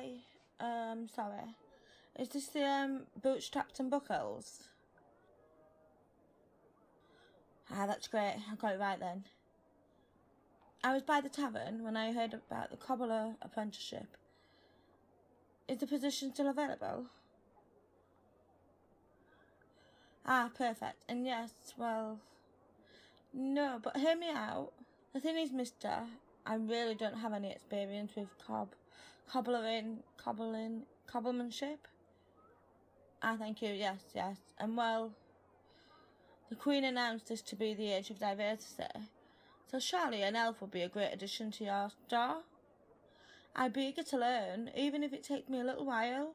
Hi. Sorry. Is this the, Bootstraps and Buckles? Ah, that's great. I got it right then. I was by the tavern when I heard about the cobbler apprenticeship. Is the position still available? Ah, perfect. And yes, well... No, but hear me out. The thing is, mister, I really don't have any experience with cobblemanship. Ah, thank you, yes. And well, the Queen announced this to be the age of diversity, so surely an elf would be a great addition to your store. I'd be eager to learn, even if it takes me a little while.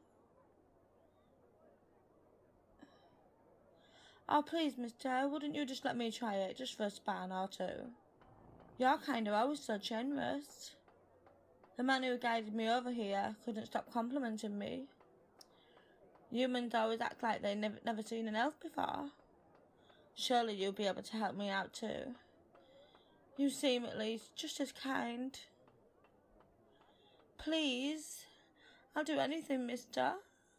Oh, please, mister, wouldn't you just let me try it, just for a span or two? You're kind of always so generous. The man who guided me over here couldn't stop complimenting me. Humans always act like they've never seen an elf before. Surely you'll be able to help me out too. You seem, at least, just as kind. Please, I'll do anything, mister.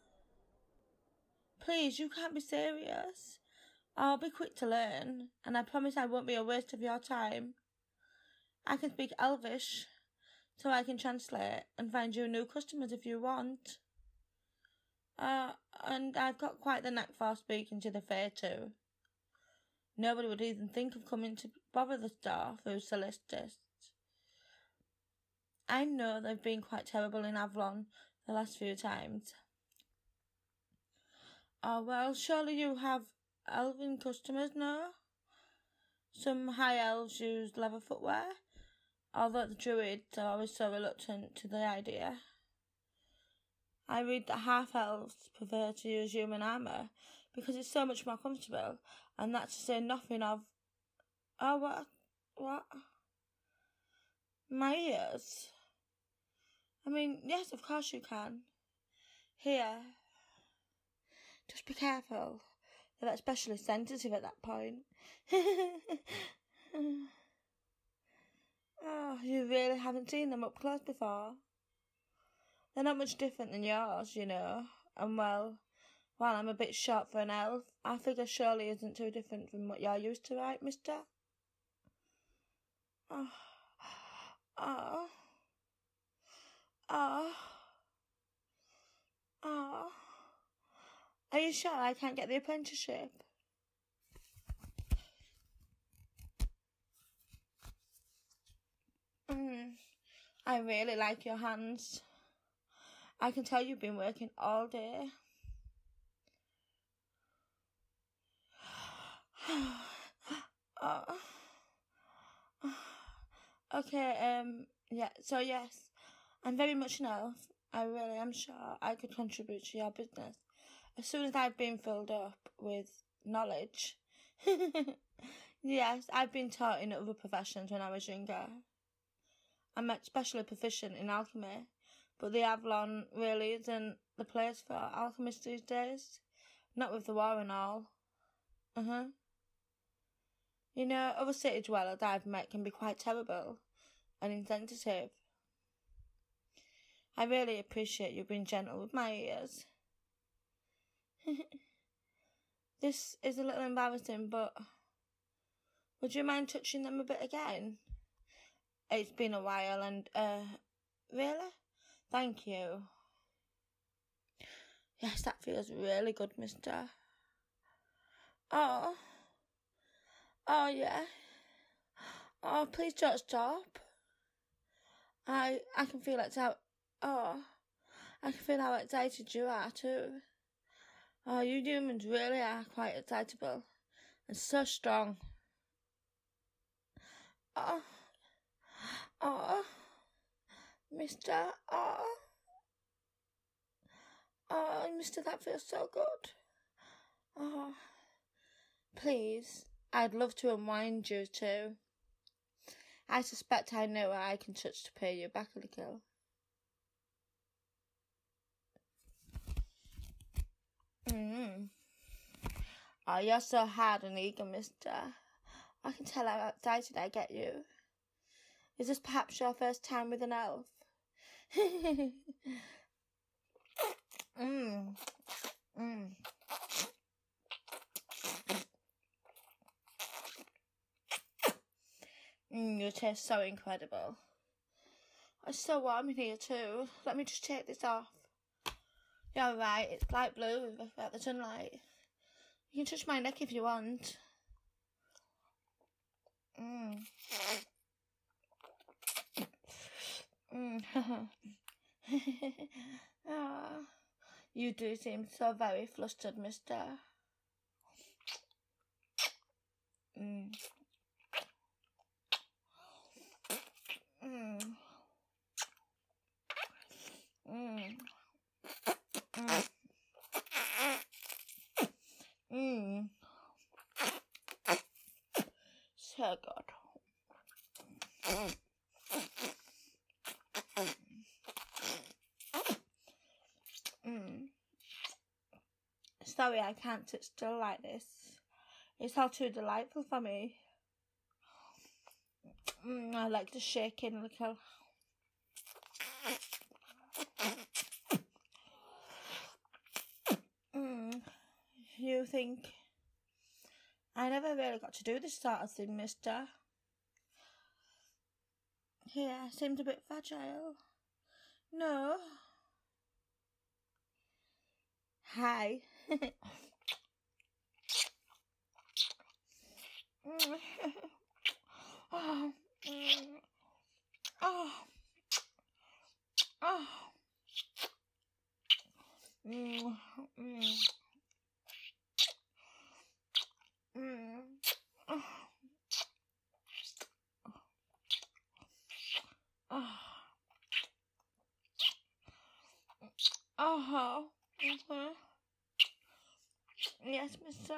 Please, you can't be serious. I'll be quick to learn, and I promise I won't be a waste of your time. I can speak Elvish, so I can translate and find you new customers if you want. And I've got quite the knack for speaking to the Fae too. Nobody would even think of coming to bother the store through Celestis. I know they've been quite terrible in Avalon the last few times. Oh, well, surely you have elven customers, no? Some high elves use leather footwear, although the druids are always so reluctant to the idea. I read that half-elves prefer to use human armour because it's so much more comfortable, and that's to say nothing of... Oh, what? My ears? I mean, yes, of course you can. Here. Just be careful. They're especially sensitive at that point. Oh, you really haven't seen them up close before? They're not much different than yours, you know. And well, while I'm a bit short for an elf, our figure surely isn't too different from what you're used to, right, mister? Oh. Are you sure I can't get the apprenticeship? I really like your hands. I can tell you've been working all day. Okay, yeah, so yes, I'm very much an elf. I really am sure I could contribute to your business as soon as I've been filled up with knowledge. Yes, I've been taught in other professions when I was younger. I'm especially proficient in alchemy, but the Avalon really isn't the place for alchemists these days. Not with the war and all. You know, other city dwellers I've met can be quite terrible and insensitive. I really appreciate you being gentle with my ears. This is a little embarrassing, but would you mind touching them a bit again? It's been a while and, really? Thank you. Yes, that feels really good, mister. Oh, yeah. Oh, please don't stop. I can feel it out. Oh, I can feel how excited you are too. Oh, you humans really are quite excitable and so strong. Oh, mister, mister, that feels so good. Oh, please, I'd love to unwind you too. I suspect I know where I can touch to pay you back a little. Oh, you're so hard and eager, mister. I can tell how excited I get you. Is this perhaps your first time with an elf? You taste so incredible. It's so warm in here too. Let me just take this off. Yeah, right, it's light blue without the sunlight. You can touch my neck if you want. Oh, you do seem so very flustered, mister. So good. Sorry, I can't sit still like this. It's all too delightful for me. I like to shake in a little. You think I never really got to do this sort of thing, mister? Yeah, seemed a bit fragile. No. Hi. Oh. Oh. Oh. Yes, mister.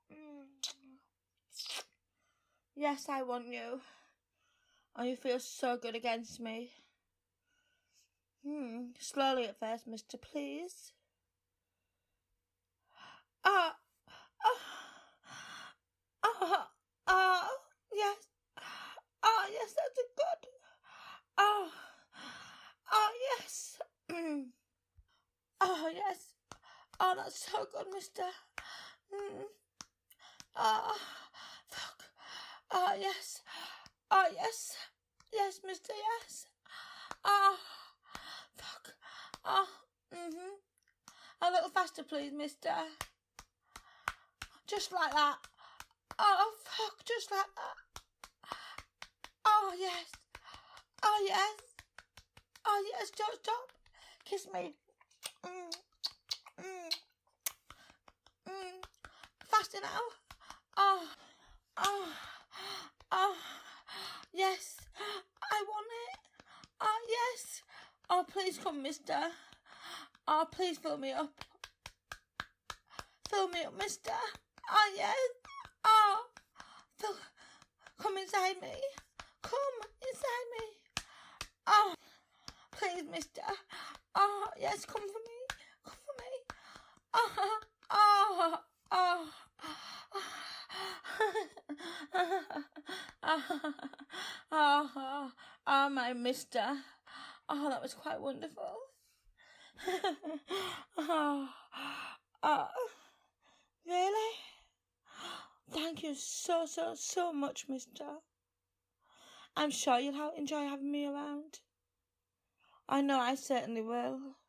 Yes, I want you. Oh, you feel so good against me. Slowly at first, mister, please. Yes. Yes, that's good. Yes. Yes. That's so good, mister. Fuck. Yes. Yes. Yes, mister, yes. Fuck. A little faster, please, mister. Just like that. Fuck, just like that. Yes. Yes. Yes, stop. Kiss me. Faster now. Yes. I want it. Yes. Please come, mister. Please fill me up. Fill me up, mister. Yes. Come inside me. Come inside me. Please, mister. Yes, come for me. Come for me. My mister. That was quite wonderful. Really? Thank you so much, mister. I'm sure you'll enjoy having me around. I know I certainly will.